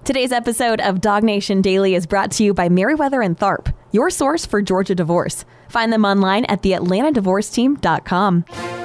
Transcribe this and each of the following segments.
Today's episode of Dog Nation Daily is brought to you by Merriweather and Tharp, your source for Georgia divorce. Find them online at theatlantadivorceteam.com.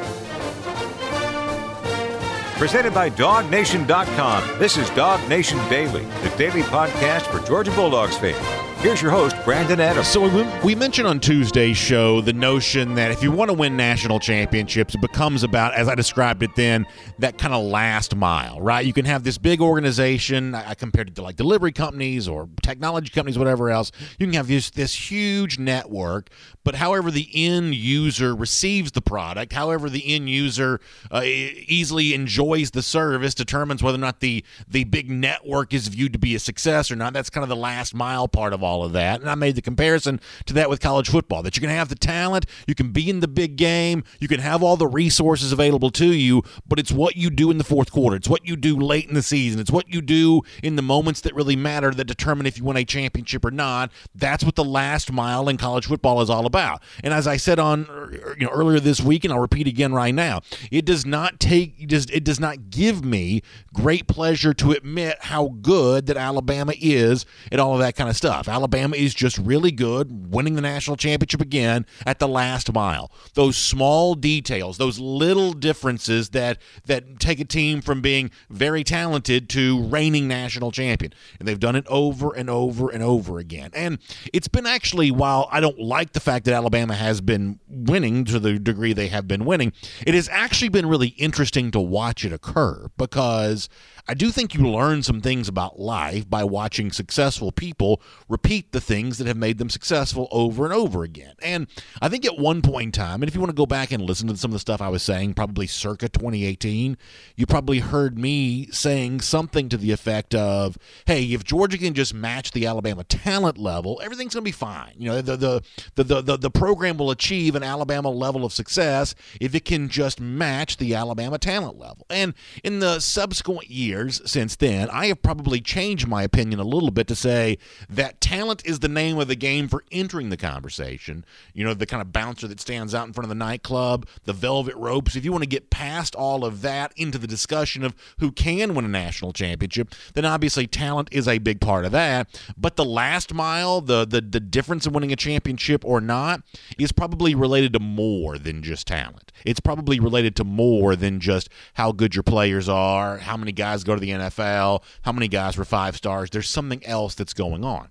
Presented by DogNation.com. This is Dog Nation Daily, the daily podcast for Georgia Bulldogs fans. Here's your host, Brandon Adams. So we mentioned on Tuesday's show the notion that if you want to win national championships, it becomes about, as I described it then, that kind of last mile, right? You can have this big organization, I compared it to like delivery companies or technology companies, whatever else. You can have this huge network, but however the end user receives the product, however the end user easily enjoys the service determines whether or not the big network is viewed to be a success or not. That's kind of the last mile part of all of that. And I made the comparison to that with college football, that you can have the talent, you can be in the big game, you can have all the resources available to you, but it's what you do in the fourth quarter. It's what you do late in the season. It's what you do in the moments that really matter that determine if you win a championship or not. That's what the last mile in college football is all about. And as I said on earlier this week, and I'll repeat again right now, it does not give me great pleasure to admit how good that Alabama is at all of that kind of stuff. Alabama is just really good, winning the national championship again at the last mile. Those small details, those little differences that take a team from being very talented to reigning national champion. And they've done it over and over and over again. And it's been actually, while I don't like the fact that Alabama has been winning to the degree they have been winning, it has actually been really interesting to watch it occur, because I do think you learn some things about life by watching successful people repeat the things that have made them successful over and over again. And I think at one point in time, and if you want to go back and listen to some of the stuff I was saying, probably circa 2018, you probably heard me saying something to the effect of, hey, if Georgia can just match the Alabama talent level, everything's going to be fine. The program will achieve an Alabama level of success if it can just match the Alabama talent level. And in the subsequent years since then, I have probably changed my opinion a little bit to say that talent is the name of the game for entering the conversation. The kind of bouncer that stands out in front of the nightclub, the velvet ropes. If you want to get past all of that into the discussion of who can win a national championship, then obviously talent is a big part of that. But the last mile, the difference in winning a championship or not, is probably related to more than just talent. It's probably related to more than just how good your players are, how many guys go to the NFL, how many guys were 5 stars. There's something else that's going on.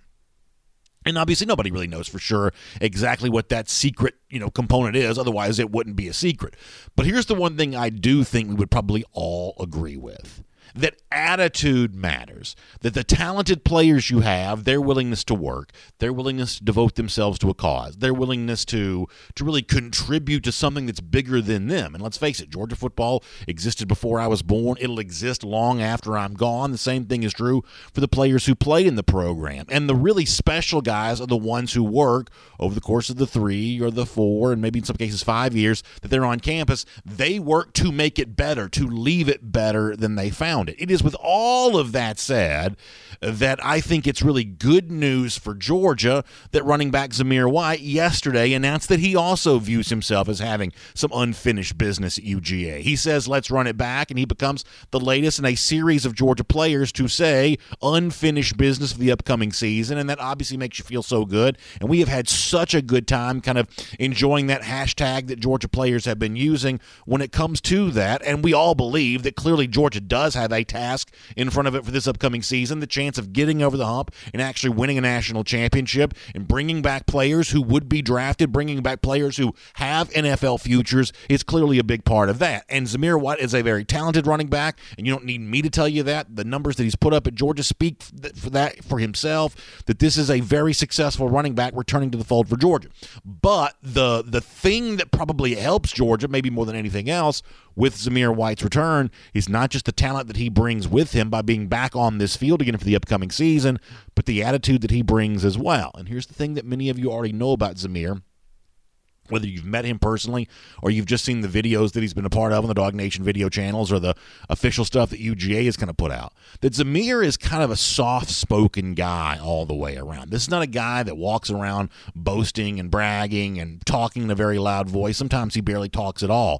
And obviously nobody really knows for sure exactly what that secret, component is. Otherwise it wouldn't be a secret. But here's the one thing I do think we would probably all agree with. That attitude matters, that the talented players you have, their willingness to work, their willingness to devote themselves to a cause, their willingness to really contribute to something that's bigger than them. And let's face it, Georgia football existed before I was born. It'll exist long after I'm gone. The same thing is true for the players who played in the program. And the really special guys are the ones who work over the course of the 3 or the 4 and maybe in some cases 5 years that they're on campus. They work to make it better, to leave it better than they found it. It is with all of that said that I think it's really good news for Georgia that running back Zamir White yesterday announced that he also views himself as having some unfinished business at UGA. He says, let's run it back, and he becomes the latest in a series of Georgia players to say unfinished business for the upcoming season, and that obviously makes you feel so good. And we have had such a good time kind of enjoying that hashtag that Georgia players have been using when it comes to that, and we all believe that clearly Georgia does have a task in front of it for this upcoming season, the chance of getting over the hump and actually winning a national championship and bringing back players who would be drafted, bringing back players who have NFL futures is clearly a big part of that. And Zamir White is a very talented running back, and you don't need me to tell you that. The numbers that he's put up at Georgia speak for himself, that this is a very successful running back returning to the fold for Georgia. But the thing that probably helps Georgia, maybe more than anything else, with Zamir White's return is not just the talent that he brings with him by being back on this field again for the upcoming season, but the attitude that he brings as well. And here's the thing that many of you already know about Zamir, whether you've met him personally or you've just seen the videos that he's been a part of on the Dog Nation video channels or the official stuff that UGA has kind of put out, that Zamir is kind of a soft-spoken guy all the way around. This is not a guy that walks around boasting and bragging and talking in a very loud voice. Sometimes he barely talks at all.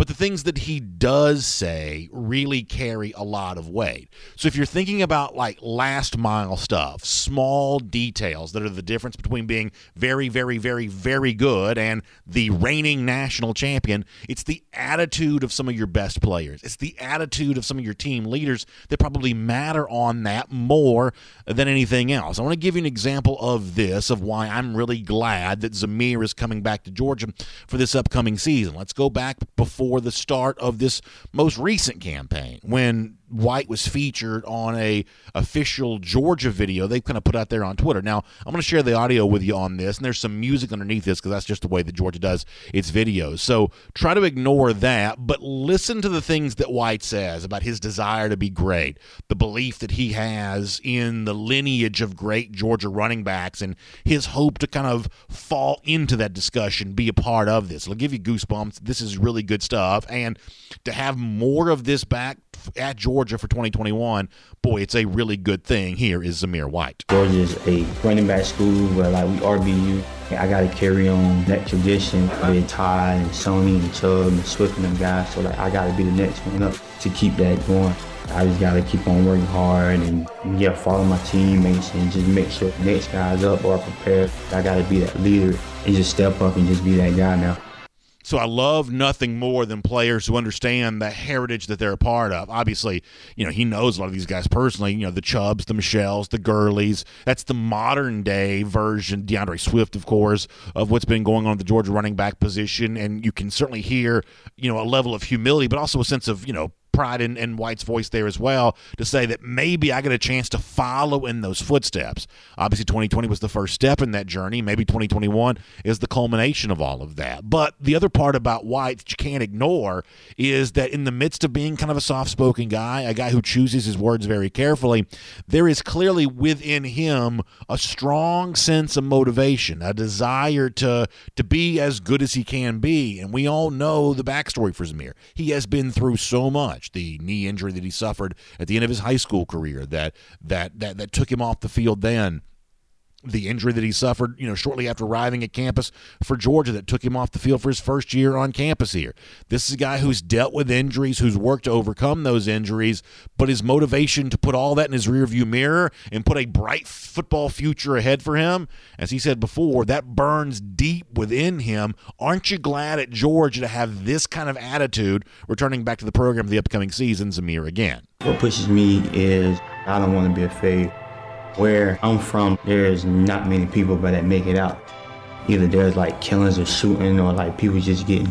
but the things that he does say really carry a lot of weight. So if you're thinking about like last mile stuff, small details that are the difference between being very, very, very, very good and the reigning national champion, it's the attitude of some of your best players. It's the attitude of some of your team leaders that probably matter on that more than anything else. I want to give you an example of this, of why I'm really glad that Zamir is coming back to Georgia for this upcoming season. Let's go back before the start of this most recent campaign when White was featured on a official Georgia video they kind of put out there on Twitter. Now, I'm going to share the audio with you on this, and there's some music underneath this because that's just the way that Georgia does its videos. So try to ignore that, but listen to the things that White says about his desire to be great, the belief that he has in the lineage of great Georgia running backs, and his hope to kind of fall into that discussion, be a part of this. It'll give you goosebumps. This is really good stuff, and to have more of this back at Georgia for 2021, boy, it's a really good thing. Here is Zamir White. Georgia is a running back school where like we RBU. I got to carry on that tradition with Ty and Sony and Chubb and Swift and them guys. So like I got to be the next one up to keep that going. I just got to keep on working hard and follow my teammates and just make sure the next guy's up or prepared. I got to be that leader and just step up and just be that guy now. So I love nothing more than players who understand the heritage that they're a part of. Obviously, he knows a lot of these guys personally, the Chubbs, the Michels, the Gurleys. That's the modern day version, DeAndre Swift, of course, of what's been going on at the Georgia running back position. And you can certainly hear, a level of humility, but also a sense of, pride in White's voice there as well, to say that maybe I get a chance to follow in those footsteps. Obviously, 2020 was the first step in that journey. Maybe 2021 is the culmination of all of that. But the other part about White that you can't ignore is that in the midst of being kind of a soft-spoken guy, a guy who chooses his words very carefully, there is clearly within him a strong sense of motivation, a desire to be as good as he can be. And we all know the backstory for Zamir. He has been through so much. The knee injury that he suffered at the end of his high school career that took him off the field then. The injury that he suffered, shortly after arriving at campus for Georgia that took him off the field for his first year on campus here. This is a guy who's dealt with injuries, who's worked to overcome those injuries, but his motivation to put all that in his rearview mirror and put a bright football future ahead for him, as he said before, that burns deep within him. Aren't you glad at Georgia to have this kind of attitude returning back to the program for the upcoming season, Zamir, again? What pushes me is I don't want to be afraid. Where I'm from, there's not many people that make it out. Either there's like killings or shooting or like people just getting,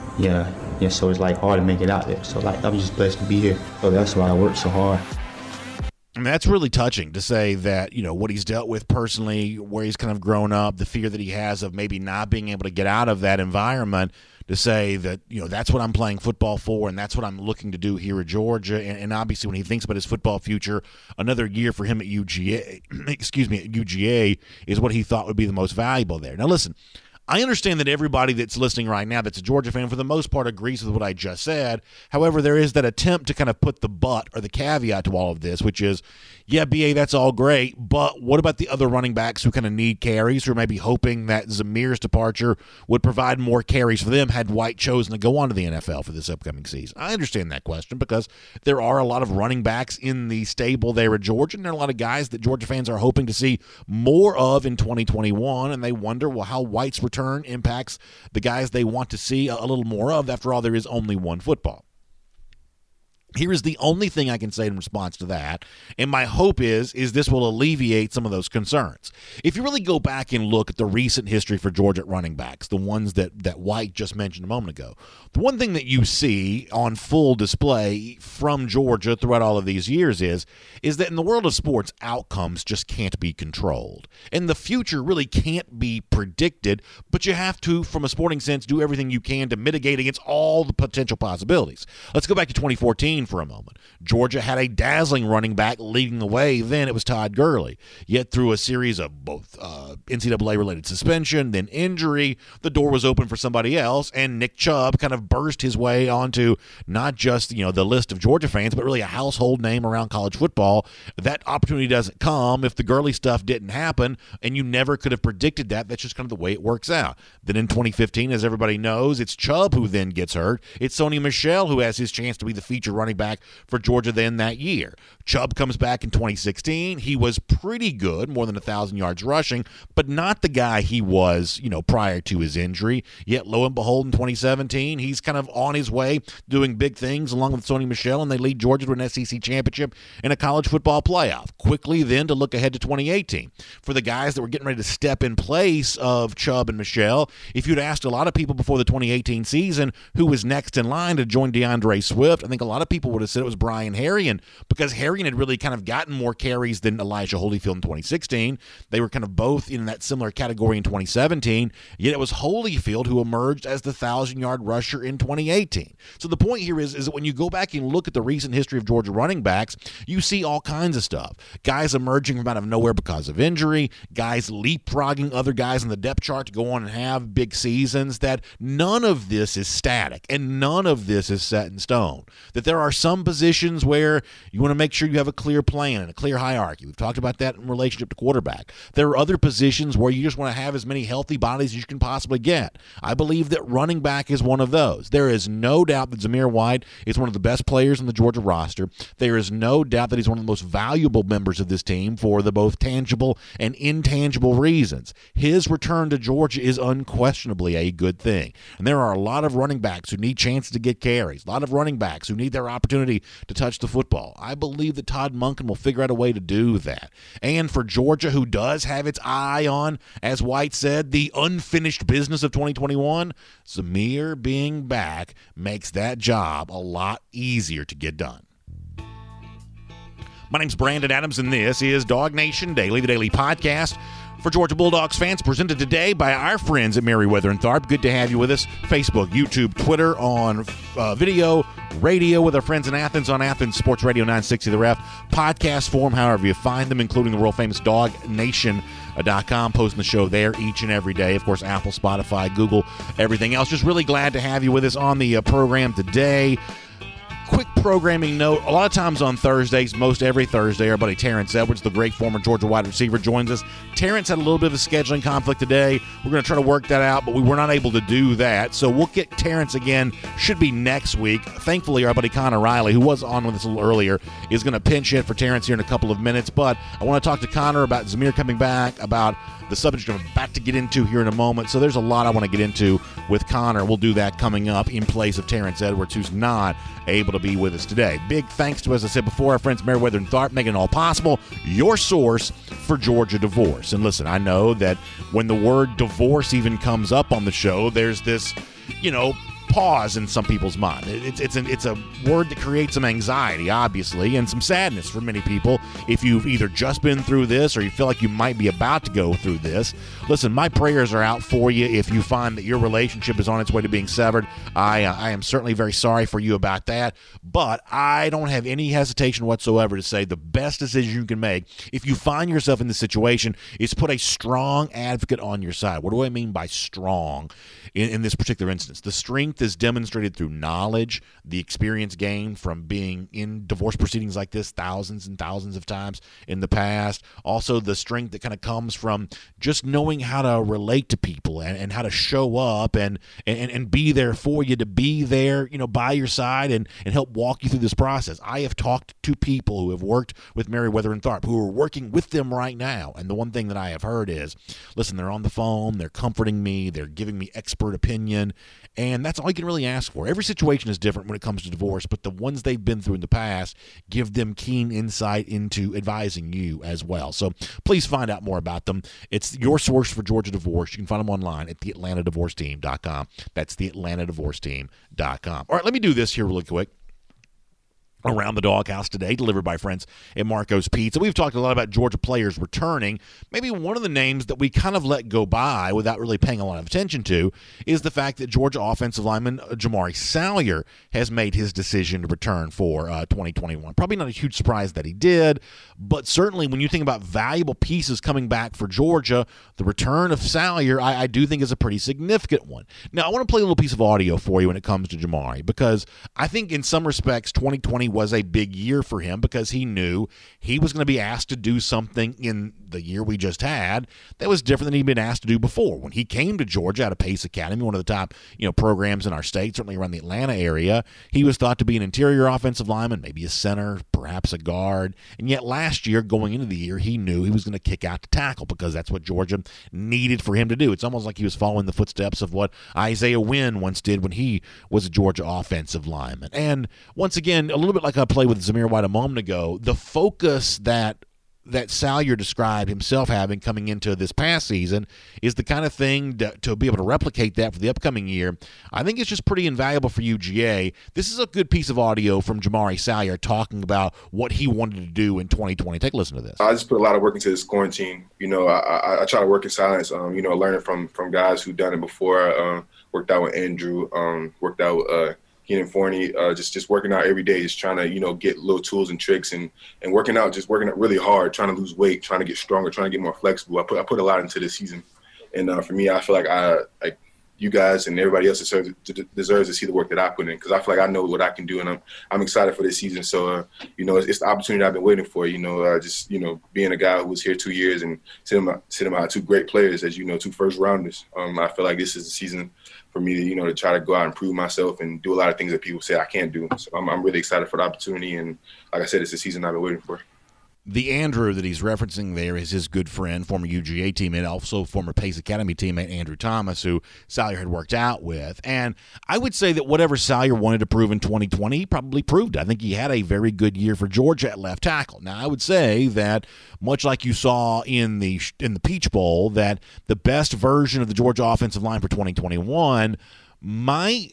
so it's like hard to make it out there. So like I'm just blessed to be here. So that's why I work so hard. I mean, that's really touching to say that, what he's dealt with personally, where he's kind of grown up, the fear that he has of maybe not being able to get out of that environment, to say that, that's what I'm playing football for and that's what I'm looking to do here at Georgia. And obviously when he thinks about his football future, another year for him at UGA, at UGA is what he thought would be the most valuable there. Now, listen, I understand that everybody that's listening right now that's a Georgia fan, for the most part, agrees with what I just said. However, there is that attempt to kind of put the but or the caveat to all of this, which is, yeah, BA, that's all great, but what about the other running backs who kind of need carries, who are maybe hoping that Zamir's departure would provide more carries for them had White chosen to go on to the NFL for this upcoming season? I understand that question because there are a lot of running backs in the stable there at Georgia, and there are a lot of guys that Georgia fans are hoping to see more of in 2021, and they wonder, well, how White's return impacts the guys they want to see a little more of. After all, there is only one football. Here is the only thing I can say in response to that, and my hope is this will alleviate some of those concerns. If you really go back and look at the recent history for Georgia running backs, the ones that White just mentioned a moment ago, the one thing that you see on full display from Georgia throughout all of these years is that in the world of sports, outcomes just can't be controlled. And the future really can't be predicted, but you have to, from a sporting sense, do everything you can to mitigate against all the potential possibilities. Let's go back to 2014 for a moment. Georgia had a dazzling running back leading the way. Then it was Todd Gurley. Yet through a series of both NCAA-related suspension, then injury, the door was open for somebody else, and Nick Chubb kind of burst his way onto not just the list of Georgia fans, but really a household name around college football. That opportunity doesn't come if the Gurley stuff didn't happen, and you never could have predicted that. That's just kind of the way it works out. Then in 2015, as everybody knows, it's Chubb who then gets hurt. It's Sony Michel who has his chance to be the feature running back for Georgia then that year. Chubb comes back in 2016. He was pretty good, more than 1,000 yards rushing, but not the guy he was, prior to his injury. Yet, lo and behold, in 2017, he's kind of on his way doing big things along with Sony Michel, and they lead Georgia to an SEC championship and a college football playoff. Quickly then to look ahead to 2018. For the guys that were getting ready to step in place of Chubb and Michel, if you'd asked a lot of people before the 2018 season who was next in line to join DeAndre Swift, I think a lot of people would have said it was Brian Herrien, because Herrien had really kind of gotten more carries than Elijah Holyfield in 2016. They were kind of both in that similar category in 2017, yet it was Holyfield who emerged as the 1,000-yard rusher in 2018. So the point here is that when you go back and look at the recent history of Georgia running backs, you see all kinds of stuff. Guys emerging from out of nowhere because of injury, guys leapfrogging other guys in the depth chart to go on and have big seasons. That none of this is static and none of this is set in stone. That there are some positions where you want to make sure you have a clear plan and a clear hierarchy. We've talked about that in relationship to quarterback. There are other positions where you just want to have as many healthy bodies as you can possibly get. I believe that running back is one of those. There is no doubt that Zamir White is one of the best players in the Georgia roster. There is no doubt that he's one of the most valuable members of this team for the both tangible and intangible reasons. His return to Georgia is unquestionably a good thing. And there are a lot of running backs who need chances to get carries, a lot of running backs who need their opportunity to touch the football. I believe that Todd Monken will figure out a way to do that. And for Georgia, who does have its eye on, as White said, the unfinished business of 2021, Zamir being back makes that job a lot easier to get done. My name's Brandon Adams, and this is Dog Nation Daily, the daily podcast for Georgia Bulldogs fans, presented today by our friends at Merriweather and Tharp. Good to have you with us. Facebook, YouTube, Twitter, on video, radio with our friends in Athens on Athens Sports Radio 960 The Ref, podcast form, however you find them, including the world-famous DogNation.com, posting the show there each and every day. Of course, Apple, Spotify, Google, everything else. Just really glad to have you with us on the program today. Quick programming note, a lot of times on Thursdays, most every Thursday, our buddy Terrence Edwards, the great former Georgia wide receiver, joins us. Terrence had a little bit of a scheduling conflict today. We're going to try to work that out, but we were not able to do that. So we'll get Terrence again, should be next week. Thankfully, our buddy Connor Riley, who was on with us a little earlier, is going to pinch hit for Terrence here in a couple of minutes. But I want to talk to Connor about Zamir coming back, about the subject I'm about to get into here in a moment. So there's a lot I want to get into with Connor. We'll do that coming up in place of Terrence Edwards, who's not able to be with us today. Big thanks to, as I said before, our friends Merriweather and Tharp, making it all possible, your source for Georgia divorce. And listen, I know that when the word divorce even comes up on the show, there's this, pause in some people's mind. It's a word that creates some anxiety, obviously, and some sadness for many people if you've either just been through this or you feel like you might be about to go through this. Listen, my prayers are out for you if you find that your relationship is on its way to being severed. I am certainly very sorry for you about that, but I don't have any hesitation whatsoever to say the best decision you can make if you find yourself in this situation is put a strong advocate on your side. What do I mean by strong in this particular instance? The strength is demonstrated through knowledge, the experience gained from being in divorce proceedings like this thousands and thousands of times in the past. Also, the strength that kind of comes from just knowing how to relate to people and how to show up and be there for you, to be there, by your side and help walk you through this process. I have talked to people who have worked with Merriweather and Tharp, who are working with them right now. And the one thing that I have heard is, listen, they're on the phone, they're comforting me, they're giving me expert opinion, and that's all you can really ask for. Every situation is different when it comes to divorce, but the ones they've been through in the past give them keen insight into advising you as well. So please find out more about them. It's your source for Georgia divorce. You can find them online at theatlantadivorceteam.com. That's theatlantadivorceteam.com. All right, let me do this here really quick. Around the Doghouse today, delivered by friends at Marco's Pizza. We've talked a lot about Georgia players returning. Maybe one of the names that we kind of let go by without really paying a lot of attention to is the fact that Georgia offensive lineman Jamaree Salyer has made his decision to return for 2021. Probably not a huge surprise that he did, but certainly when you think about valuable pieces coming back for Georgia, the return of Salyer, I do think is a pretty significant one. Now, I want to play a little piece of audio for you when it comes to Jamaree, because I think in some respects 2020 was a big year for him because he knew he was going to be asked to do something in the year we just had that was different than he'd been asked to do before. When he came to Georgia out of Pace Academy, one of the top programs in our state, certainly around the Atlanta area, he was thought to be an interior offensive lineman, maybe a center, perhaps a guard. And yet last year, going into the year, he knew he was going to kick out to tackle because that's what Georgia needed for him to do. It's almost like he was following the footsteps of what Isaiah Wynn once did when he was a Georgia offensive lineman. And once again, a little bit like I played with Zamir White a moment ago, the focus that Salyer described himself having coming into this past season is the kind of thing to be able to replicate that for the upcoming year. I think it's just pretty invaluable for UGA. This is a good piece of audio from Jamaree Salyer talking about what he wanted to do in 2020. Take a listen to this. I just put a lot of work into this quarantine. I try to work in silence, learning from guys who've done it before. Worked out with Andrew, worked out with Keenan Forney, just working out every day, just trying to, get little tools and tricks and working out really hard, trying to lose weight, trying to get stronger, trying to get more flexible. I put a lot into this season. And for me, I feel like you guys and everybody else deserves to see the work that I put in, because I feel like I know what I can do, and I'm excited for this season. So, it's the opportunity I've been waiting for, being a guy who was here 2 years and sitting behind two great players, as two first-rounders. I feel like this is the season for me to, to try to go out and prove myself and do a lot of things that people say I can't do. So I'm really excited for the opportunity, and like I said, it's the season I've been waiting for. The Andrew that he's referencing there is his good friend, former UGA teammate, also former Pace Academy teammate Andrew Thomas, who Salyer had worked out with. And I would say that whatever Salyer wanted to prove in 2020, he probably proved it. I think he had a very good year for Georgia at left tackle. Now, I would say that much like you saw in the Peach Bowl, that the best version of the Georgia offensive line for 2021 might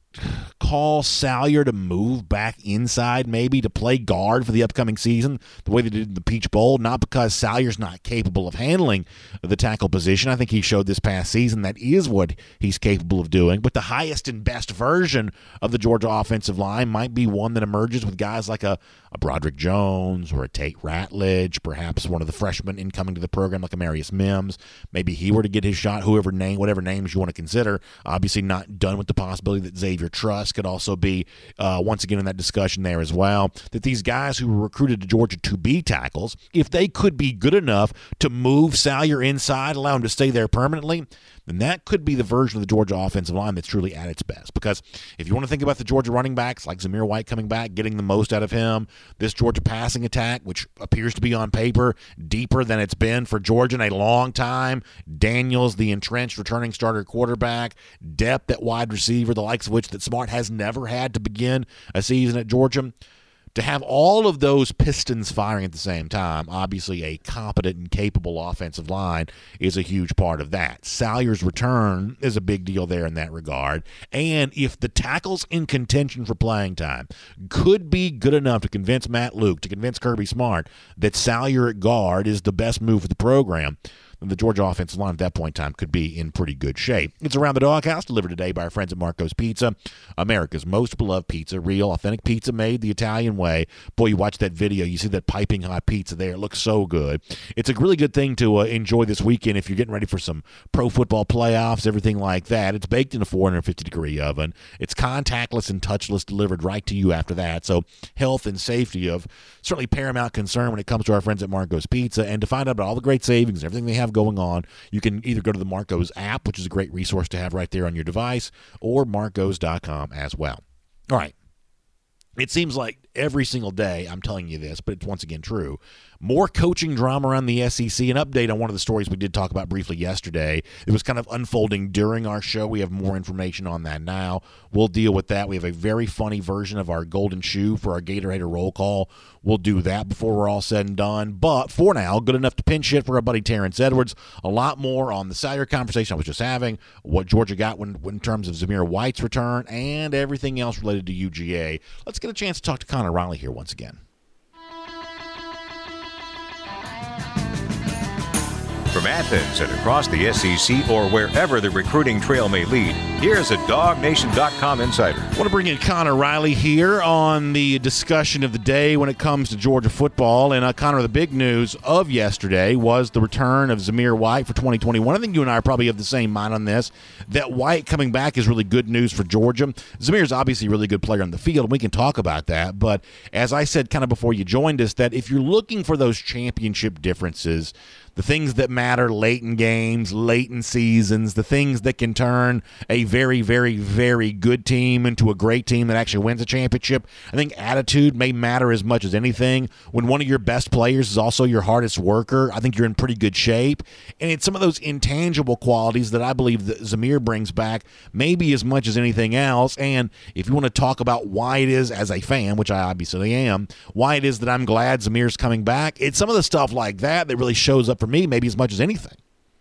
call Salyer to move back inside, maybe to play guard for the upcoming season, the way they did in the Peach Bowl, not because Salyer's not capable of handling the tackle position. I think he showed this past season that is what he's capable of doing, but the highest and best version of the Georgia offensive line might be one that emerges with guys like a Broderick Jones or a Tate Ratledge, perhaps one of the freshmen incoming to the program like a Marius Mims. Maybe he were to get his shot, whatever names you want to consider. Obviously not done with the possibility that Xavier Truss could also be once again in that discussion there as well, that these guys who were recruited to Georgia to be tackles, if they could be good enough to move Salyer inside, allow him to stay there permanently, then that could be the version of the Georgia offensive line that's truly at its best. Because if you want to think about the Georgia running backs, like Zamir White coming back, getting the most out of him, this Georgia passing attack, which appears to be on paper deeper than it's been for Georgia in a long time, Daniels, the entrenched returning starter quarterback, depth at wide receiver, the likes of which that Smart has never had to begin a season at Georgia. To have all of those pistons firing at the same time, obviously a competent and capable offensive line is a huge part of that. Salyer's return is a big deal there in that regard. And if the tackles in contention for playing time could be good enough to convince Matt Luke, to convince Kirby Smart that Salyer at guard is the best move for the program, the Georgia offensive line at that point in time could be in pretty good shape. It's Around the Doghouse, delivered today by our friends at Marco's Pizza, America's most beloved pizza, real, authentic pizza made the Italian way. Boy, you watch that video, you see that piping hot pizza there. It looks so good. It's a really good thing to enjoy this weekend if you're getting ready for some pro football playoffs, everything like that. It's baked in a 450-degree oven. It's contactless and touchless, delivered right to you after that. So health and safety of certainly paramount concern when it comes to our friends at Marco's Pizza. And to find out about all the great savings and everything they have going on, you can either go to the Marco's app, which is a great resource to have right there on your device, or marcos.com as well. All right. It seems like every single day I'm telling you this, but it's once again true. More coaching drama around the SEC. An update on one of the stories we did talk about briefly yesterday. It was kind of unfolding during our show. We have more information on that now. We'll deal with that. We have a very funny version of our golden shoe for our Gatorade roll call. We'll do that before we're all said and done. But for now, good enough to pinch hit for our buddy Terrence Edwards. A lot more on the Salyer conversation I was just having, what Georgia got in terms of Zamir White's return, and everything else related to UGA. Let's get a chance to talk to Connor Connor Riley here once again. From Athens and across the SEC or wherever the recruiting trail may lead, here's a DogNation.com insider. I want to bring in Connor Riley here on the discussion of the day when it comes to Georgia football. And Connor, the big news of yesterday was the return of Zamir White for 2021. I think you and I are probably of the same mind on this, that White coming back is really good news for Georgia. Zamir is obviously a really good player on the field, and we can talk about that. But as I said kind of before you joined us, that if you're looking for those championship differences, the things that matter late in games, late in seasons, the things that can turn a very, very, very good team into a great team that actually wins a championship. I think attitude may matter as much as anything. When one of your best players is also your hardest worker, I think you're in pretty good shape. And it's some of those intangible qualities that I believe that Zamir brings back maybe as much as anything else. And if you want to talk about why it is, as a fan, which I obviously am, why it is that I'm glad Zamir's coming back, it's some of the stuff like that that really shows up for me maybe as much as anything.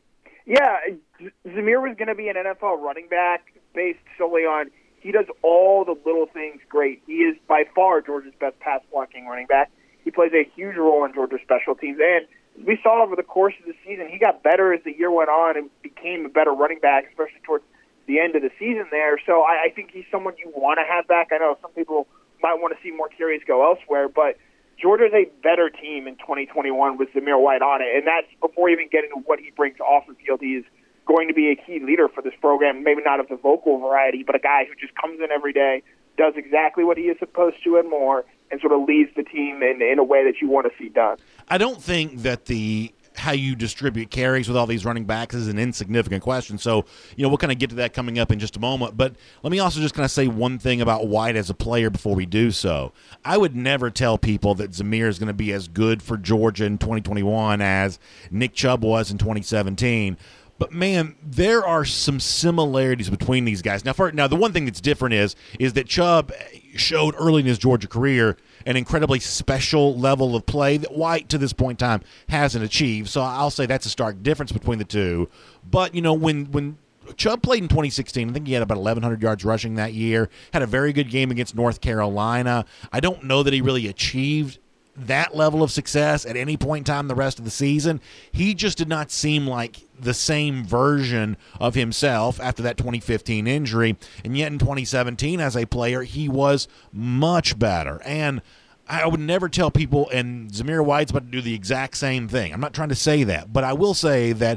Yeah, Zamir was going to be an NFL running back based solely on he does all the little things great. He is by far Georgia's best pass-blocking running back. He plays a huge role in Georgia's special teams. And we saw over the course of the season, he got better as the year went on and became a better running back, especially towards the end of the season there. So I think he's someone you want to have back. I know some people might want to see more carries go elsewhere, but Georgia's a better team in 2021 with Zamir White on it, and that's before even getting to what he brings off the field. He is going to be a key leader for this program, maybe not of the vocal variety, but a guy who just comes in every day, does exactly what he is supposed to and more, and sort of leads the team in a way that you want to see done. I don't think that how you distribute carries with all these running backs is an insignificant question. So, we'll kind of get to that coming up in just a moment. But let me also just kind of say one thing about White as a player before we do so. I would never tell people that Zamir is going to be as good for Georgia in 2021 as Nick Chubb was in 2017. But, man, there are some similarities between these guys. Now, the one thing that's different is that Chubb showed early in his Georgia career an incredibly special level of play that White, to this point in time, hasn't achieved. So I'll say that's a stark difference between the two. But, when Chubb played in 2016, I think he had about 1,100 yards rushing that year, had a very good game against North Carolina. I don't know that he really achieved that level of success at any point in time the rest of the season. He just did not seem like the same version of himself after that 2015 injury. And yet in 2017 as a player, he was much better. And I would never tell people, and Zamir White's about to do the exact same thing. I'm not trying to say that, but I will say that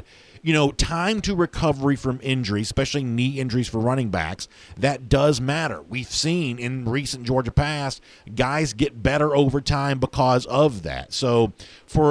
time to recovery from injury, especially knee injuries for running backs, that does matter. We've seen in recent Georgia past guys get better over time because of that. So for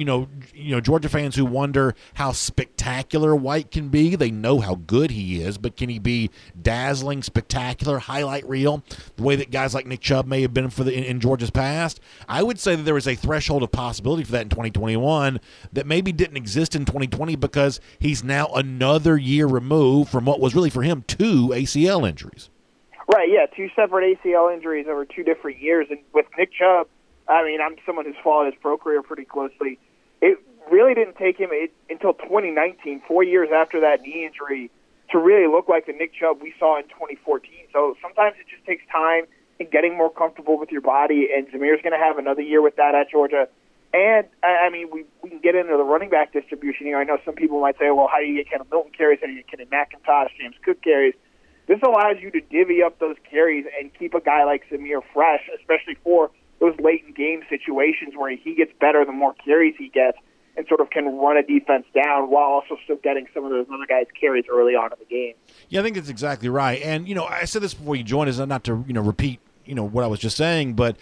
Georgia fans who wonder how spectacular White can be, they know how good he is, but can he be dazzling, spectacular, highlight reel, the way that guys like Nick Chubb may have been in Georgia's past? I would say that there is a threshold of possibility for that in 2021 that maybe didn't exist in 2020 because he's now another year removed from what was really for him 2 ACL injuries. Right, yeah, 2 separate ACL injuries over 2 different years. And with Nick Chubb, I'm someone who's followed his pro career pretty closely. It really didn't take him until 2019, 4 years after that knee injury, to really look like the Nick Chubb we saw in 2014. So sometimes it just takes time and getting more comfortable with your body, and Zamir's going to have another year with that at Georgia. And, we can get into the running back distribution. I know some people might say, well, how do you get Kendall Milton carries? How do you get Kenny McIntosh, James Cook carries? This allows you to divvy up those carries and keep a guy like Zamir fresh, especially for those late-in-game situations where he gets better the more carries he gets and sort of can run a defense down while also still getting some of those other guys' carries early on in the game. Yeah, I think that's exactly right. And, I said this before you joined us, not to, repeat, what I was just saying, but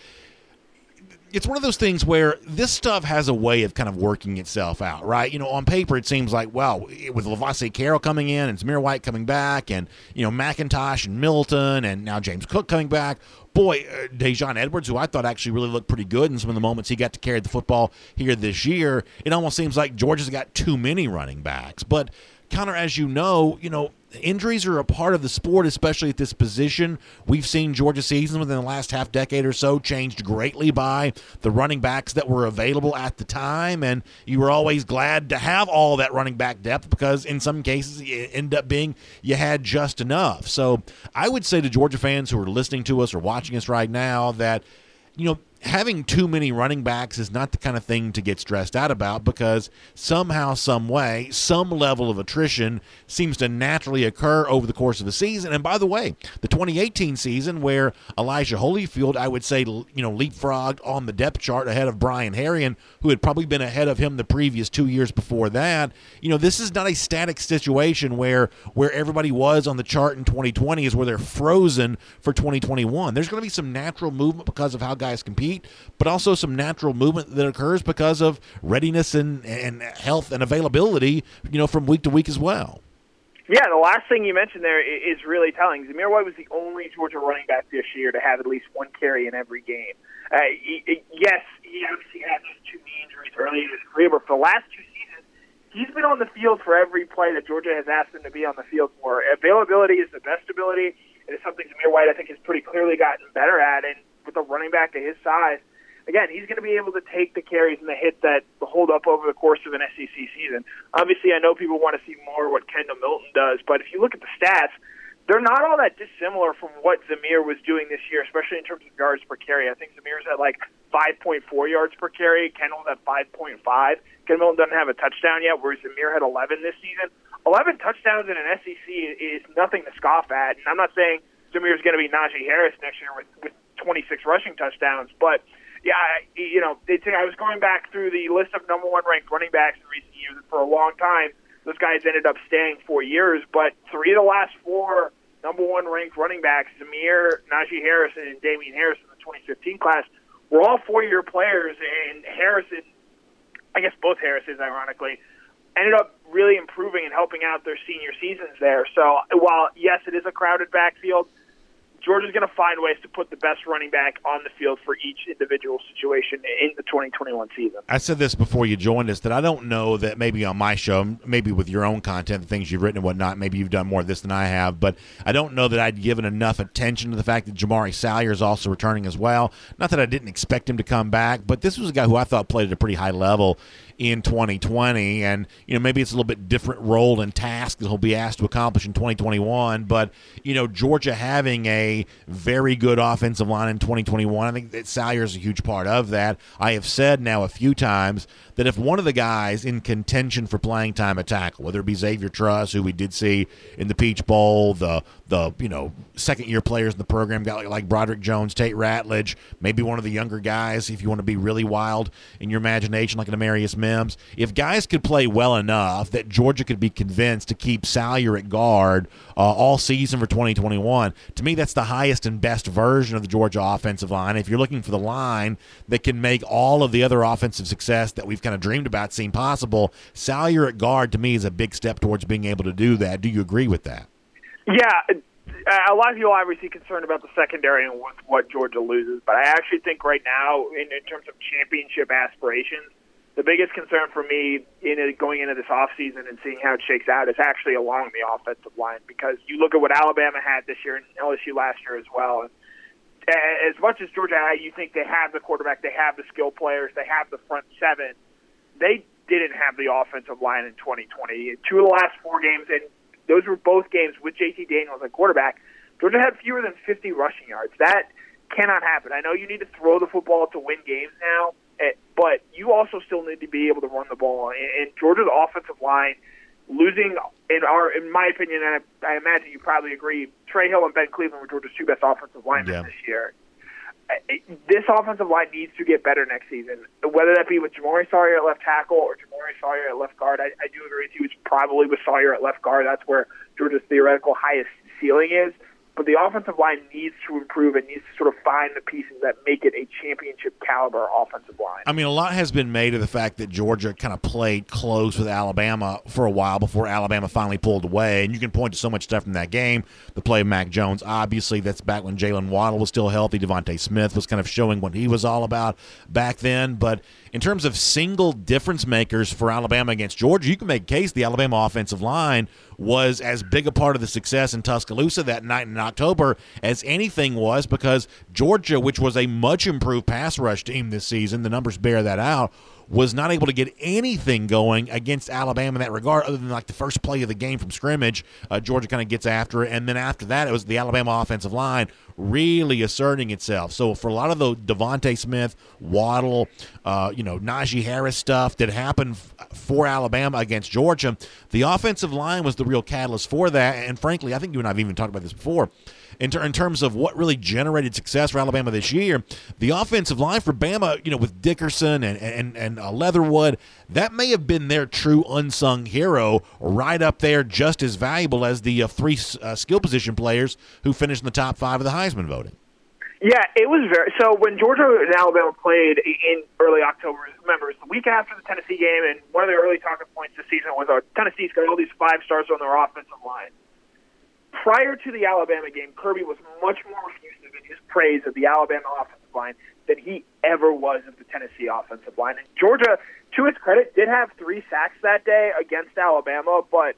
it's one of those things where this stuff has a way of kind of working itself out, right? On paper, it seems like, wow, with Lavassie Carroll coming in and Zamir White coming back and, McIntosh and Milton and now James Cook coming back, boy, Dejon Edwards, who I thought actually really looked pretty good in some of the moments he got to carry the football here this year, it almost seems like Georgia's got too many running backs. But, Connor, as you know, injuries are a part of the sport, especially at this position. We've seen Georgia seasons within the last half decade or so changed greatly by the running backs that were available at the time, and you were always glad to have all that running back depth because in some cases it ended up being you had just enough. So I would say to Georgia fans who are listening to us or watching us right now that having too many running backs is not the kind of thing to get stressed out about, because somehow, some way, some level of attrition seems to naturally occur over the course of the season. And by the way, the 2018 season, where Elijah Holyfield, I would say, leapfrogged on the depth chart ahead of Brian Herrien, who had probably been ahead of him the previous 2 years before that. This is not a static situation where everybody was on the chart in 2020 is where they're frozen for 2021. There's going to be some natural movement because of how guys compete, but also some natural movement that occurs because of readiness and health and availability, from week to week as well. Yeah, the last thing you mentioned there is really telling. Zamir White was the only Georgia running back this year to have at least one carry in every game. Yes, he obviously had those 2 knee injuries early in his career, but for the last 2 seasons, he's been on the field for every play that Georgia has asked him to be on the field for. Availability is the best ability. It is something Zamir White, I think, has pretty clearly gotten better at, and with a running back to his size, again, he's going to be able to take the carries and the hits that hold up over the course of an SEC season. Obviously, I know people want to see more what Kendall Milton does, but if you look at the stats, they're not all that dissimilar from what Zamir was doing this year, especially in terms of yards per carry. I think Zamir's at 5.4 yards per carry. Kendall's at 5.5. Kendall Milton doesn't have a touchdown yet, whereas Zamir had 11 this season. 11 touchdowns in an SEC is nothing to scoff at, and I'm not saying Zamir's going to be Najee Harris next year with 26 rushing touchdowns, but yeah, I was going back through the list of number 1 ranked running backs in recent years, and for a long time, those guys ended up staying 4 years, but 3 of the last 4 number 1 ranked running backs, Zamir, Najee Harrison, and Damian Harris in the 2015 class, were all 4-year players, and Harrison, I guess both Harrisons, ironically, ended up really improving and helping out their senior seasons there. So while, yes, it is a crowded backfield, Georgia's going to find ways to put the best running back on the field for each individual situation in the 2021 season. I said this before you joined us, that I don't know that maybe on my show, maybe with your own content, the things you've written and whatnot, maybe you've done more of this than I have, but I don't know that I'd given enough attention to the fact that Jamari Salyer is also returning as well. Not that I didn't expect him to come back, but this was a guy who I thought played at a pretty high level in 2020, and maybe it's a little bit different role and task that he'll be asked to accomplish in 2021, but Georgia having a very good offensive line in 2021, I think that Salyer is a huge part of that. I have said now a few times that if one of the guys in contention for playing time at tackle, whether it be Xavier Truss, who we did see in the Peach Bowl, the second-year players in the program, got like Broderick Jones, Tate Ratledge, maybe one of the younger guys, if you want to be really wild in your imagination, like an Amarius Mims. If guys could play well enough that Georgia could be convinced to keep Salyer at guard all season for 2021, to me that's the highest and best version of the Georgia offensive line. If you're looking for the line that can make all of the other offensive success that we've kind of dreamed about seem possible, Salyer at guard to me is a big step towards being able to do that. Do you agree with that? Yeah, a lot of people are obviously concerned about the secondary and what Georgia loses, but I actually think right now, in terms of championship aspirations, the biggest concern for me going into this offseason and seeing how it shakes out is actually along the offensive line, because you look at what Alabama had this year and LSU last year as well. And as much as Georgia, you think they have the quarterback, they have the skill players, they have the front seven, they didn't have the offensive line in 2020. 2 of the last 4 games, and those were both games with JT Daniels at quarterback, Georgia had fewer than 50 rushing yards. That cannot happen. I know you need to throw the football to win games now, but you also still need to be able to run the ball. And Georgia's offensive line, losing, in my opinion, and I imagine you probably agree, Trey Hill and Ben Cleveland were Georgia's 2 best offensive linemen this year. This offensive line needs to get better next season, whether that be with Jamari Sawyer at left tackle or Jamari Sawyer at left guard. I do agree with you. It's probably with Sawyer at left guard. That's where Georgia's theoretical highest ceiling is. But the offensive line needs to improve and needs to sort of find the pieces that make it a championship caliber offensive line. I mean, a lot has been made of the fact that Georgia kind of played close with Alabama for a while before Alabama finally pulled away. And you can point to so much stuff from that game. The play of Mac Jones, obviously, that's back when Jalen Waddle was still healthy. Devontae Smith was kind of showing what he was all about back then. But in terms of single difference makers for Alabama against Georgia, you can make a case the Alabama offensive line was as big a part of the success in Tuscaloosa that night in October as anything was, because Georgia, which was a much improved pass rush team this season, the numbers bear that out, was not able to get anything going against Alabama in that regard, other than like the first play of the game from scrimmage. Georgia kind of gets after it, and then after that, it was the Alabama offensive line really asserting itself. So for a lot of the Devontae Smith, Waddle, Najee Harris stuff that happened for Alabama against Georgia, the offensive line was the real catalyst for that. And frankly, I think you and I have even talked about this before. In terms of what really generated success for Alabama this year, the offensive line for Bama, with Dickerson and Leatherwood, that may have been their true unsung hero, right up there, just as valuable as the three skill position players who finished in the top 5 of the Heisman voting. Yeah, it was very. So when Georgia and Alabama played in early October, remember, it's the week after the Tennessee game, and one of the early talking points this season was Tennessee's got all these 5-stars on their offensive line. Prior to the Alabama game, Kirby was much more effusive in his praise of the Alabama offensive line than he ever was of the Tennessee offensive line. And Georgia, to its credit, did have 3 sacks that day against Alabama, but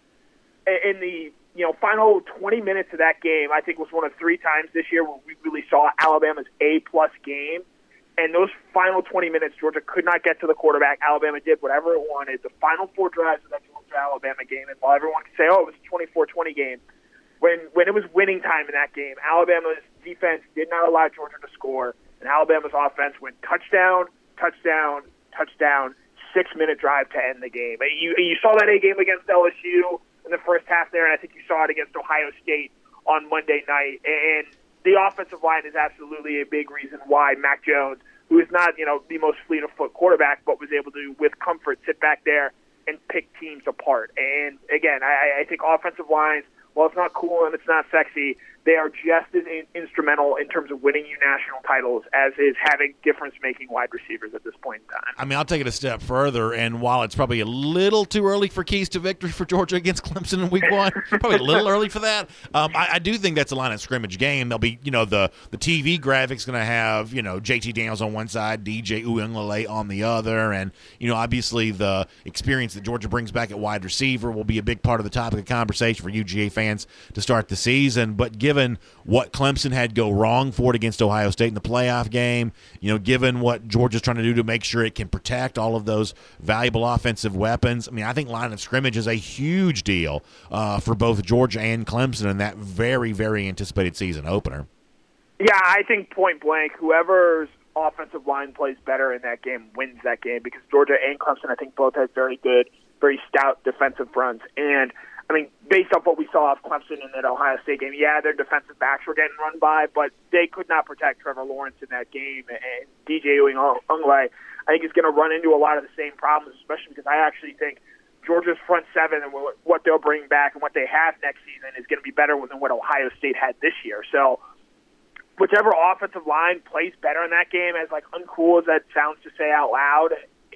in the final 20 minutes of that game, I think was one of 3 times this year where we really saw Alabama's A-plus game. And those final 20 minutes, Georgia could not get to the quarterback. Alabama did whatever it wanted. The final 4 drives of that Georgia-Alabama game, and while everyone can say, it was a 24-20 game, when it was winning time in that game, Alabama's defense did not allow Georgia to score, and Alabama's offense went touchdown, touchdown, touchdown, 6-minute drive to end the game. You saw that A game against LSU in the first half there, and I think you saw it against Ohio State on Monday night. And the offensive line is absolutely a big reason why Mac Jones, who is not the most fleet of foot quarterback, but was able to, with comfort, sit back there and pick teams apart. And again, I think offensive lines, while it's not cool and it's not sexy, they are just as instrumental in terms of winning you national titles as is having difference-making wide receivers at this point in time. I mean, I'll take it a step further, and while it's probably a little too early for keys to victory for Georgia against Clemson in Week 1, probably a little early for that, I do think that's a line of scrimmage game. There'll be, the TV graphics going to have, JT Daniels on one side, DJ Uiagalelei on the other, and, obviously the experience that Georgia brings back at wide receiver will be a big part of the topic of conversation for UGA fans to start the season. But given what Clemson had go wrong for it against Ohio State in the playoff game, given what Georgia's trying to do to make sure it can protect all of those valuable offensive weapons, I think line of scrimmage is a huge deal for both Georgia and Clemson in that very, very anticipated season opener. Yeah, I think point blank, whoever's offensive line plays better in that game wins that game, because Georgia and Clemson, I think, both had very good, very stout defensive fronts. And based off what we saw of Clemson in that Ohio State game, yeah, their defensive backs were getting run by, but they could not protect Trevor Lawrence in that game. And DJ Uiagalelei, I think, is going to run into a lot of the same problems, especially because I actually think Georgia's front seven and what they'll bring back and what they have next season is going to be better than what Ohio State had this year. So whichever offensive line plays better in that game, as uncool as that sounds to say out loud,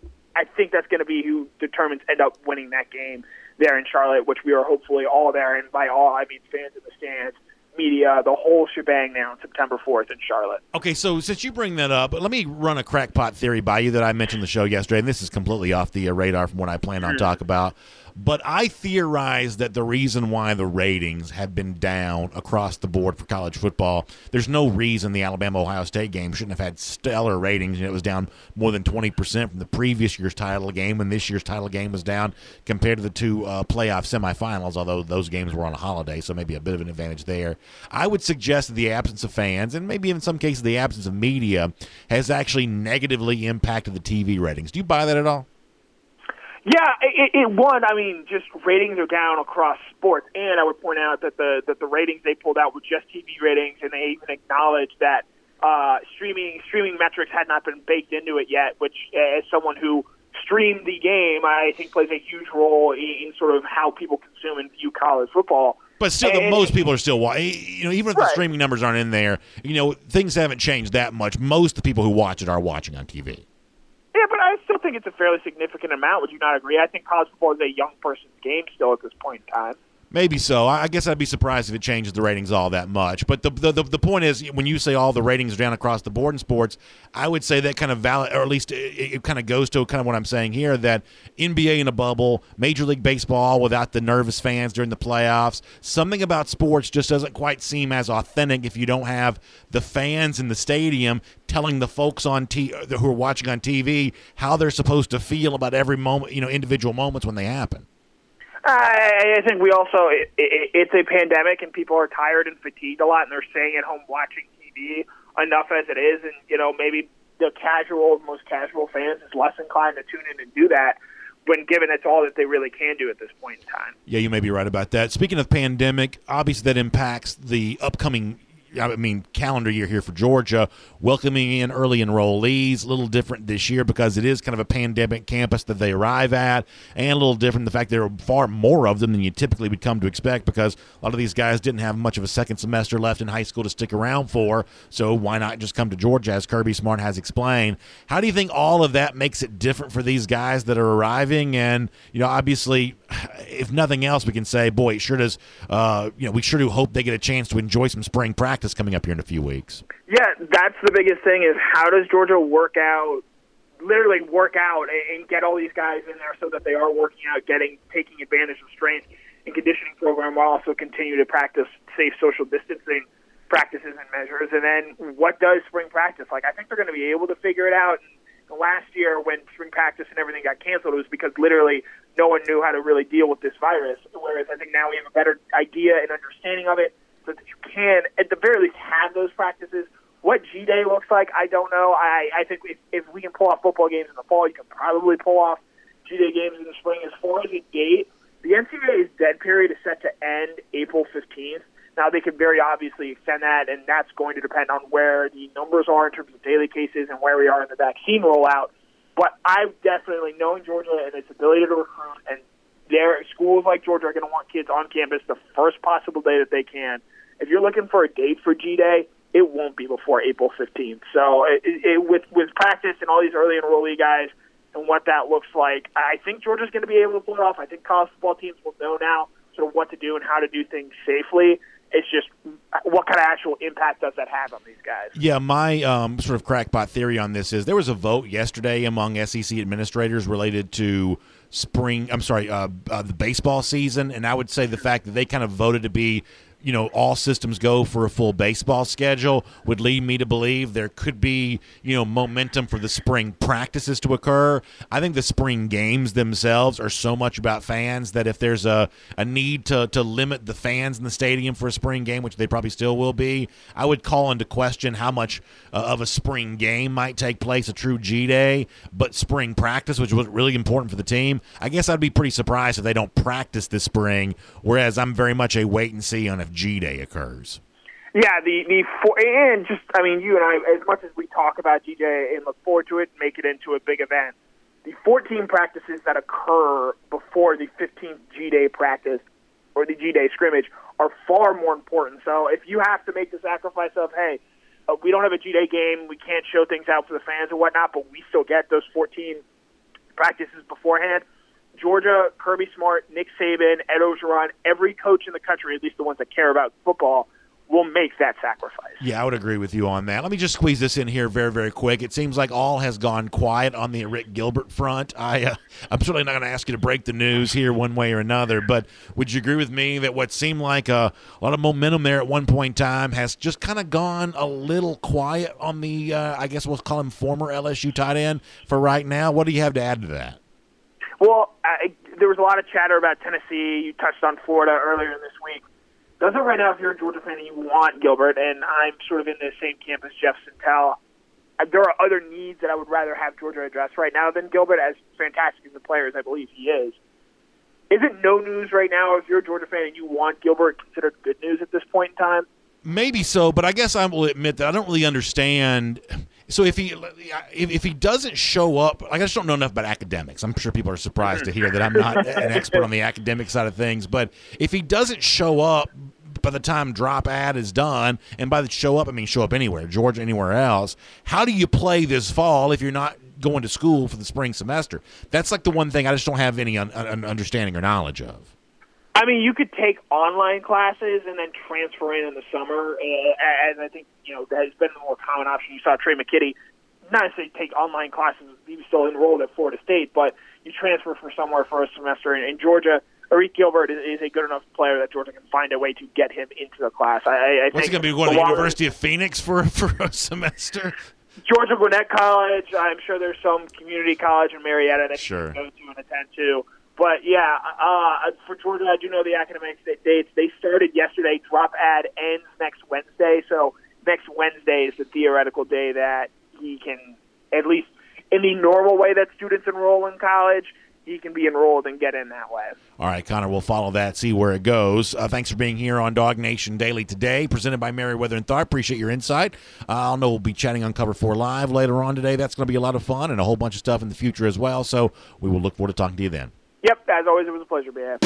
I think that's going to be who determines end up winning that game there in Charlotte, which we are hopefully all there, and by all I mean fans in the stands, media, the whole shebang now on September 4th in Charlotte. Okay, so since you bring that up, let me run a crackpot theory by you that I mentioned in the show yesterday, and this is completely off the radar from what I plan on talking about. But I theorize that the reason why the ratings have been down across the board for college football, there's no reason the Alabama-Ohio State game shouldn't have had stellar ratings. It was down more than 20% from the previous year's title game, and this year's title game was down compared to the 2 playoff semifinals, although those games were on a holiday, so maybe a bit of an advantage there. I would suggest that the absence of fans, and maybe in some cases the absence of media, has actually negatively impacted the TV ratings. Do you buy that at all? Yeah, it won. Just ratings are down across sports, and I would point out that the ratings they pulled out were just TV ratings, and they even acknowledged that streaming metrics had not been baked into it yet, which, as someone who streamed the game, I think plays a huge role in sort of how people consume and view college football. But still, most people are still watching. Even if the streaming numbers aren't in there, things haven't changed that much. Most of the people who watch it are watching on TV. Yeah, but I still think it's a fairly significant amount. Would you not agree? I think college football is a young person's game still at this point in time. Maybe so. I guess I'd be surprised if it changes the ratings all that much. But the point is, when you say all the ratings are down across the board in sports, I would say that kind of valid, or at least it kind of goes to kind of what I'm saying here, that NBA in a bubble, Major League Baseball without the nervous fans during the playoffs, something about sports just doesn't quite seem as authentic if you don't have the fans in the stadium telling the folks on who are watching on TV how they're supposed to feel about every moment, individual moments when they happen. I think we also it's a pandemic and people are tired and fatigued a lot, and they're staying at home watching TV enough as it is, and maybe the most casual fans is less inclined to tune in and do that when given it's all that they really can do at this point in time. Yeah, you may be right about that. Speaking of pandemic, obviously that impacts the upcoming calendar year here for Georgia, welcoming in early enrollees. A little different this year because it is kind of a pandemic campus that they arrive at, and a little different the fact there are far more of them than you typically would come to expect because a lot of these guys didn't have much of a second semester left in high school to stick around for, so why not just come to Georgia, as Kirby Smart has explained. How do you think all of that makes it different for these guys that are arriving? And, obviously, if nothing else, we can say, boy, it sure does, we sure do hope they get a chance to enjoy some spring practice coming up here in a few weeks. Yeah, that's the biggest thing is how does Georgia literally work out and get all these guys in there so that they are working out, taking advantage of strength and conditioning program while also continue to practice safe social distancing practices and measures. And then what does spring practice like? I think they're going to be able to figure it out. And last year when spring practice and everything got canceled, it was because literally no one knew how to really deal with this virus, whereas I think now we have a better idea and understanding of it, so that you can, at the very least, have those practices. What G-Day looks like, I don't know. I think if we can pull off football games in the fall, you can probably pull off G-Day games in the spring. As far as a date, the NCAA's dead period is set to end April 15th. Now, they could very obviously extend that, and that's going to depend on where the numbers are in terms of daily cases and where we are in the vaccine rollout. But I definitely, knowing Georgia and its ability to recruit, and their schools like Georgia are going to want kids on campus the first possible day that they can. If you're looking for a date for G-Day, it won't be before April 15th. So with practice and all these early enrollee guys and what that looks like, I think Georgia's going to be able to pull it off. I think college football teams will know now sort of what to do and how to do things safely. It's just what kind of actual impact does that have on these guys? Yeah, my sort of crackpot theory on this is there was a vote yesterday among SEC administrators related to the baseball season, and I would say the fact that they kind of voted to be all systems go for a full baseball schedule would lead me to believe there could be, momentum for the spring practices to occur. I think the spring games themselves are so much about fans that if there's a need to limit the fans in the stadium for a spring game, which they probably still will be, I would call into question how much of a spring game might take place, a true G-Day, but spring practice, which was really important for the team. I guess I'd be pretty surprised if they don't practice this spring, whereas I'm very much a wait and see on if G-Day occurs. Yeah, you and I, as much as we talk about G-Day and look forward to it and make it into a big event, the 14 practices that occur before the 15th G-Day practice or the G-Day scrimmage are far more important. So if you have to make the sacrifice of, hey, we don't have a G-Day game, we can't show things out for the fans and whatnot, but we still get those 14 practices beforehand, Georgia, Kirby Smart, Nick Saban, Ed Orgeron, every coach in the country, at least the ones that care about football, will make that sacrifice. Yeah, I would agree with you on that. Let me just squeeze this in here very, very quick. It seems like all has gone quiet on the Rick Gilbert front. I'm certainly not going to ask you to break the news here one way or another, but would you agree with me that what seemed like a lot of momentum there at one point in time has just kind of gone a little quiet on the, I guess we'll call him former LSU tight end for right now? What do you have to add to that? Well, there was a lot of chatter about Tennessee. You touched on Florida earlier in this week. Does it right now, if you're a Georgia fan and you want Gilbert, and I'm sort of in the same camp as Jeff Sentell, there are other needs that I would rather have Georgia address right now than Gilbert, as fantastic as a player as I believe he is. Is it no news right now if you're a Georgia fan and you want Gilbert considered good news at this point in time? Maybe so, but I guess I will admit that I don't really understand. So if he doesn't show up, I just don't know enough about academics. I'm sure people are surprised to hear that I'm not an expert on the academic side of things. But if he doesn't show up by the time drop ad is done, and by the show up, I mean show up anywhere, Georgia, anywhere else, how do you play this fall if you're not going to school for the spring semester? That's like the one thing I just don't have any understanding or knowledge of. I mean, you could take online classes and then transfer in the summer, as I think, that has been the more common option. You saw Trey McKitty not necessarily take online classes. He was still enrolled at Florida State, but you transfer for somewhere for a semester. And in Georgia, Arik Gilbert is a good enough player that Georgia can find a way to get him into the class. I What's think he going to be going to the University of Phoenix for a semester? Georgia Gwinnett College. I'm sure there's some community college in Marietta that sure. you can go to and attend to. But, yeah, for Georgia, I do know the academic dates. They started yesterday. Drop ad ends next Wednesday. So next Wednesday is the theoretical day that he can, at least in the normal way that students enroll in college, he can be enrolled and get in that way. All right, Connor, we'll follow that, see where it goes. Thanks for being here on Dog Nation Daily today, presented by Merriweather and Tharp. Appreciate your insight. I'll know we'll be chatting on Cover 4 Live later on today. That's going to be a lot of fun and a whole bunch of stuff in the future as well. So we will look forward to talking to you then. Yep, as always, it was a pleasure, man.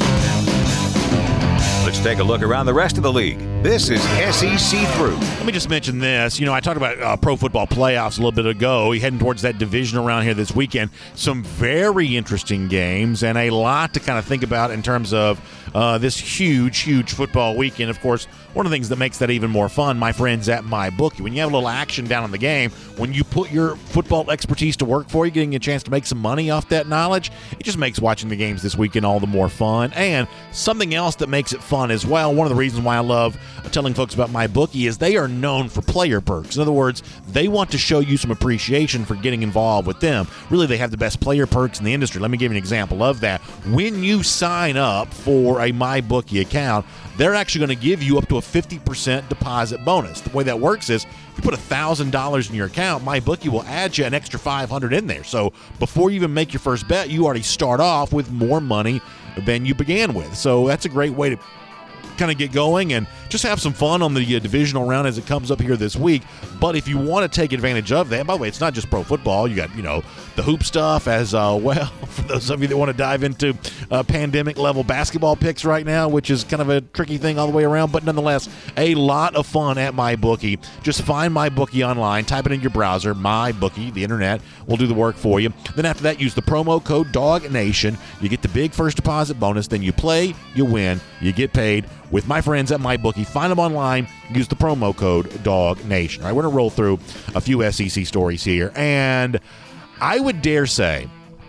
Let's take a look around the rest of the league. This is SEC Through. Let me just mention this. I talked about pro football playoffs a little bit ago. You're heading towards that division around here this weekend. Some very interesting games and a lot to kind of think about in terms of this huge football weekend. Of course, one of the things that makes that even more fun, my friends at MyBookie, when you have a little action down in the game, when you put your football expertise to work for you, getting a chance to make some money off that knowledge, it just makes watching the games this weekend all the more fun. And something else that makes it fun as well, one of the reasons why I love telling folks about MyBookie is they are known for player perks. In other words, they want to show you some appreciation for getting involved with them. Really, they have the best player perks in the industry. Let me give you an example of that. When you sign up for a MyBookie account, they're actually going to give you up to a 50% deposit bonus. The way that works is if you put $1,000 in your account, MyBookie will add you an extra $500 in there. So before you even make your first bet, you already start off with more money than you began with. So that's a great way to kind of get going and just have some fun on the divisional round as it comes up here this week. But if you want to take advantage of that, by the way, it's not just pro football. You got, the hoop stuff as well. For those of you that want to dive into pandemic level basketball picks right now, which is kind of a tricky thing all the way around, but nonetheless, a lot of fun at MyBookie. Just find MyBookie online, type it in your browser, MyBookie, the internet will do the work for you. Then after that, use the promo code DOGNATION. You get the big first deposit bonus. Then you play, you win, you get paid with my friends at MyBookie. Find them online. Use the promo code DOGNATION. All right, we're going to roll through a few SEC stories here. And I would dare say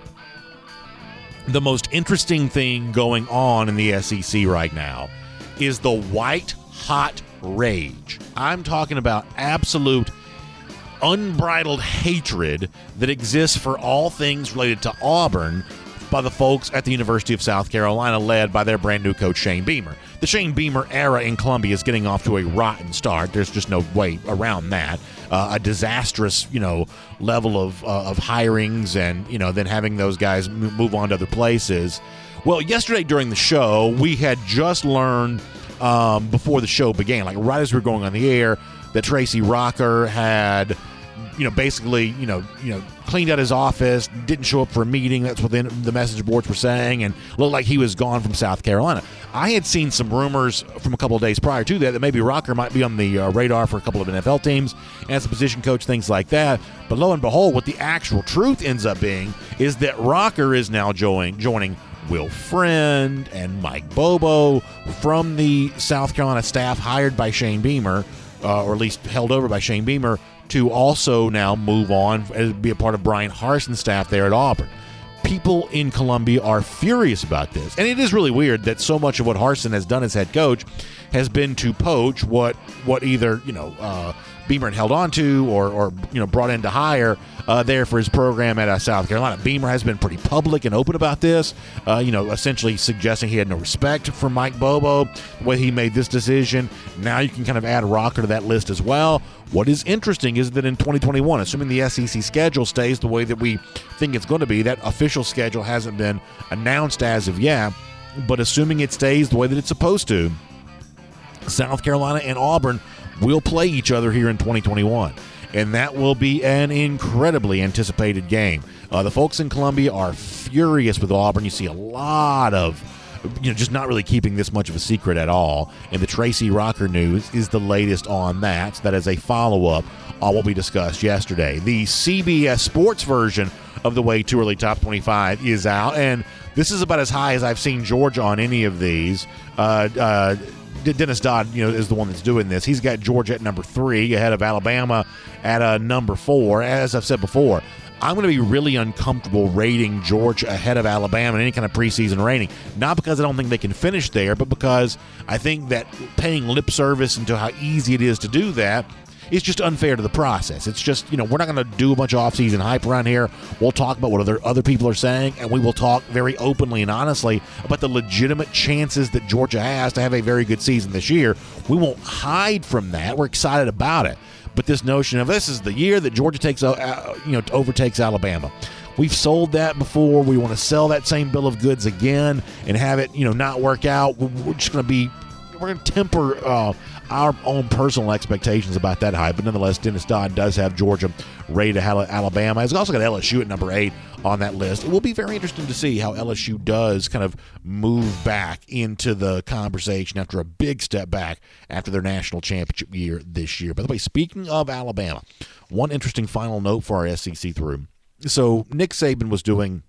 the most interesting thing going on in the SEC right now is the white-hot rage. I'm talking about absolute unbridled hatred that exists for all things related to Auburn by the folks at the University of South Carolina, led by their brand new coach, Shane Beamer. The Shane Beamer era in Columbia is getting off to a rotten start. There's just no way around that. A disastrous, level of hirings and, then having those guys move on to other places. Well, yesterday during the show, we had just learned before the show began, like right as we were going on the air, that Tracy Rocker had basically, cleaned out his office, didn't show up for a meeting. That's what the message boards were saying, and looked like he was gone from South Carolina. I had seen some rumors from a couple of days prior to that maybe Rocker might be on the radar for a couple of NFL teams as a position coach, things like that. But lo and behold, what the actual truth ends up being is that Rocker is now joining Will Friend and Mike Bobo from the South Carolina staff hired by Shane Beamer, or at least held over by Shane Beamer, to also now move on and be a part of Brian Harson's staff there at Auburn. People in Columbia are furious about this. And it is really weird that so much of what Harsin has done as head coach has been to poach what either, Beamer had held on to or brought in to hire there for his program at South Carolina. Beamer has been pretty public and open about this, essentially suggesting he had no respect for Mike Bobo, the way he made this decision. Now you can kind of add Rocker to that list as well. What is interesting is that in 2021, assuming the SEC schedule stays the way that we think it's going to be, that official schedule hasn't been announced as of yet, but assuming it stays the way that it's supposed to, South Carolina and Auburn will play each other here in 2021. And that will be an incredibly anticipated game. The folks in Columbia are furious with Auburn. You see a lot of, just not really keeping this much of a secret at all. And the Tracy Rocker news is the latest on that. So that is a follow-up on what we discussed yesterday. The CBS Sports version of the Way Too Early Top 25 is out, and This is about as high as I've seen Georgia on any of these. Dennis Dodd, is the one that's doing this. He's got Georgia at number 3, ahead of Alabama at number 4. As I've said before, I'm going to be really uncomfortable rating Georgia ahead of Alabama in any kind of preseason rating. Not because I don't think they can finish there, but because I think that paying lip service into how easy it is to do that is just unfair to the process. It's just, we're not going to do a bunch of offseason hype around here. We'll talk about what other people are saying, and we will talk very openly and honestly about the legitimate chances that Georgia has to have a very good season this year. We won't hide from that. We're excited about it. But this notion of this is the year that Georgia overtakes Alabama. We've sold that before. We want to sell that same bill of goods again and have it, not work out. We're going to temper our own personal expectations about that hype. But nonetheless, Dennis Dodd does have Georgia rated ahead of Alabama. He's also got LSU at number 8 on that list. It will be very interesting to see how LSU does kind of move back into the conversation after a big step back after their national championship year this year. By the way, speaking of Alabama, one interesting final note for our SEC through. So Nick Saban was doing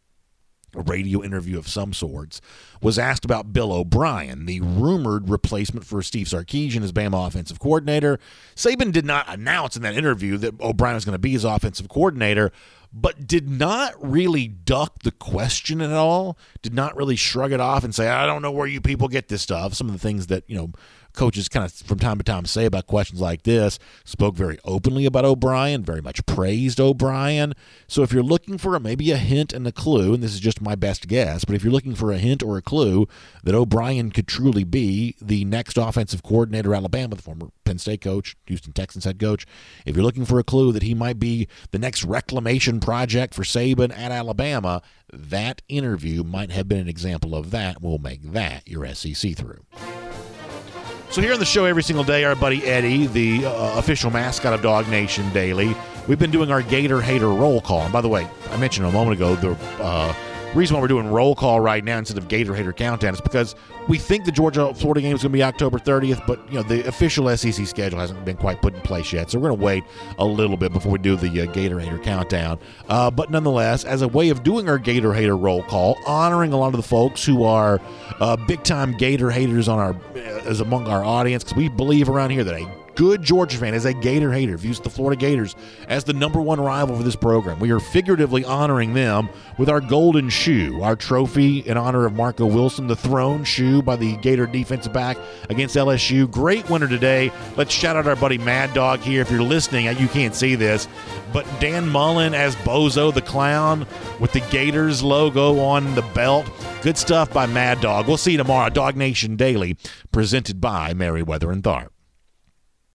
a radio interview of some sorts, was asked about Bill O'Brien, the rumored replacement for Steve Sarkisian as Bama offensive coordinator. Saban did not announce in that interview that O'Brien was going to be his offensive coordinator, but did not really duck the question at all, did not really shrug it off and say, I don't know where you people get this stuff. Some of the things that, coaches kind of from time to time say about questions like this, spoke very openly about O'Brien, very much praised O'Brien. So if you're looking for maybe a hint and a clue, and this is just my best guess, but if you're looking for a hint or a clue that O'Brien could truly be the next offensive coordinator at Alabama, the former Penn State coach, Houston Texans head coach, if you're looking for a clue that he might be the next reclamation project for Saban at Alabama, that interview might have been an example of that. We'll make that your SEC through. So here on the show every single day, our buddy Eddie, the official mascot of Dog Nation Daily, we've been doing our Gator Hater roll call. And by the way, I mentioned a moment ago, the reason why we're doing roll call right now instead of Gator Hater countdown is because we think the Georgia-Florida game is going to be October 30th, but the official SEC schedule hasn't been quite put in place yet. So we're going to wait a little bit before we do the Gator Hater countdown. But nonetheless, as a way of doing our Gator Hater roll call, honoring a lot of the folks who are big-time Gator haters as among our audience, because we believe around here that a good Georgia fan is a Gator hater, views the Florida Gators as the number one rival for this program. We are figuratively honoring them with our golden shoe, our trophy in honor of Marco Wilson, the thrown shoe by the Gator defensive back against LSU. Great winner today. Let's shout out our buddy Mad Dog here. If you're listening, you can't see this, but Dan Mullen as Bozo the Clown with the Gators logo on the belt. Good stuff by Mad Dog. We'll see you tomorrow. Dog Nation Daily, presented by Merriweather and Tharp.